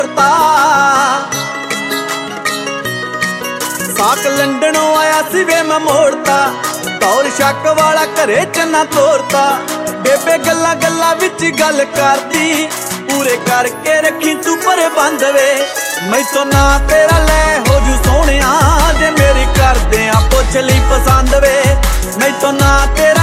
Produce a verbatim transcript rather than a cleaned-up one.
साक लंडनों आया सी वे मैं मोड़ता दौर शक वाला घरे चन्ना तोड़ता बेबे गल्ला गल्ला विच गल करदी पूरे करके रखी तू पर बंद वे मैं तो ना तेरा ले हो जू सोहणिया जे मेरी करदे आ पुछ लई पसंद वे मैं तो ना तेरा